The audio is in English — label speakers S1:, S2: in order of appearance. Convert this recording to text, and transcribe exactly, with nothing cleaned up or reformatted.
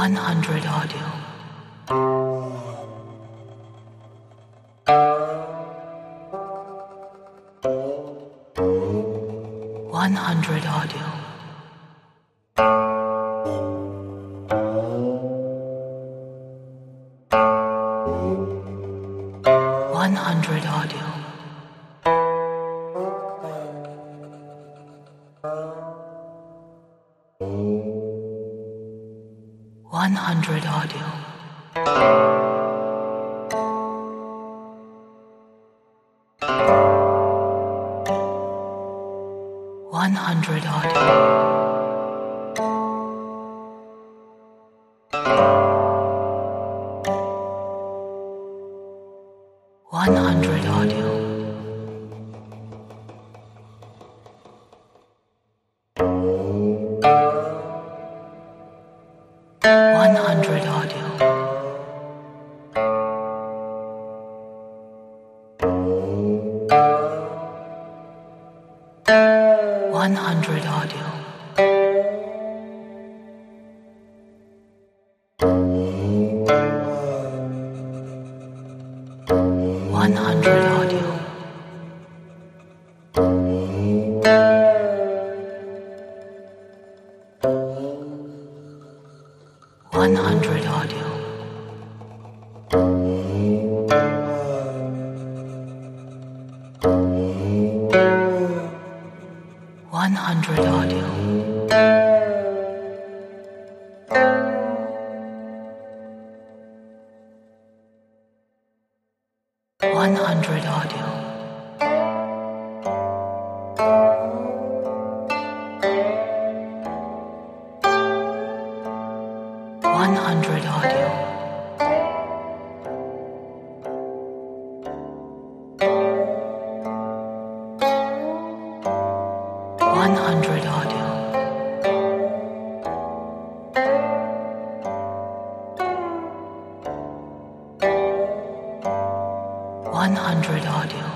S1: one hundred audio. one hundred audio. one hundred audio. one hundred audio. one hundred audio. one hundred audio. one hundred audio. one hundred audio. one hundred audio. one hundred audio. one hundred audio. one hundred audio. one hundred audio. one hundred audio. one hundred audio.